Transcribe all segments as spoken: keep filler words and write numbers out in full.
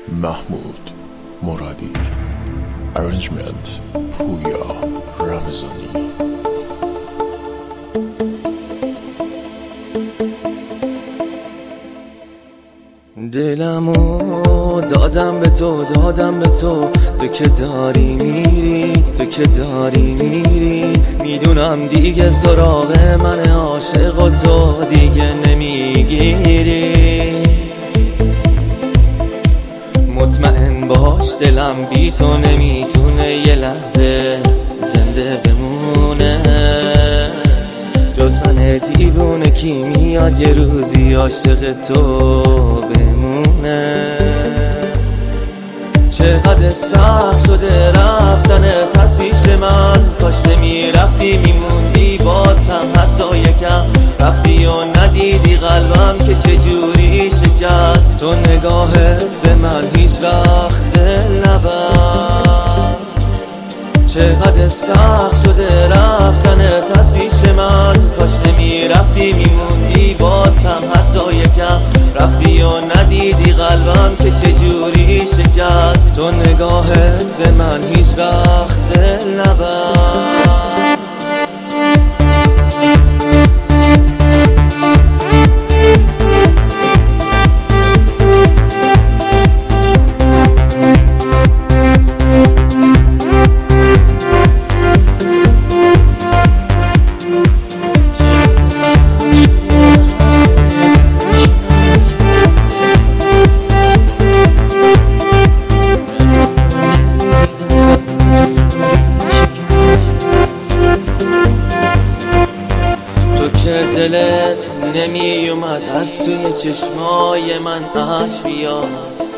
محمود مرادی. Arrangement پویا رمضانی. دلمو دادم به تو، دادم به تو، تو که داری میری، تو که داری میری. میدونم دیگه سراغ من عاشق و تو دیگه نمیگیری. مطمئن باش دلم بی تو نمیتونه یه لحظه زنده بمونه. جز من دیوونه کی میاد یه روزی عاشق تو بمونه. چقدر سخت شده رفتن تصویش من، کاش نمیرفتی میموندی باز هم حتی یکم. رفتی و ندیدی قلبم که چجوری شکست. تو نگاهت به من هیچ وقت دل نبست. چقدر سخت شده رفتن تصویش من، کاش نمیرفتی میموندی باز هم حتی یکم. رفتی و ندیدی قلبم که چجوری شکست. تو نگاهت به من هیچ وقت دل نبست. دلت نمی اومد از توی چشمای من اشک بیاد.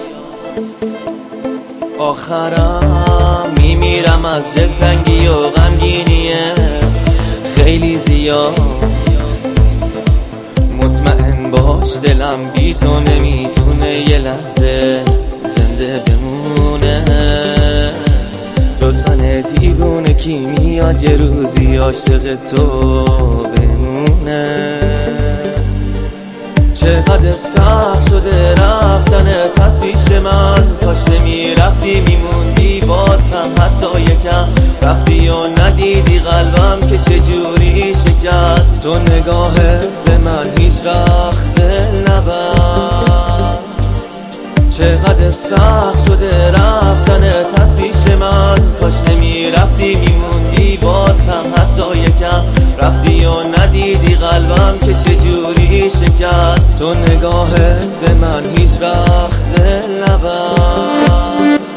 آخرم میمیرم از دلتنگی و غمگینیه خیلی زیاد. مطمئن باش دلم بی تو نمیتونه یه لحظه زنده بمونه. جز من دیوونه کی میاد یه روزی عاشق تو بمونه. چقدر سخت شده رفتن تصویش من، کاش نمیرفتی میموندی باز هم حتی یکم. رفتی و ندیدی قلبم که چجوری شکست. تو نگاهت به من هیچ وقت دل نبست. چقدر سخت شده رفتن تصویش من، کاش نمیرفتی میموندی باز هم حتی یکم. رفتی و ندیدی قلبم که چجوری شکست. تو نگاهت به من هیچ وقت دل نبست.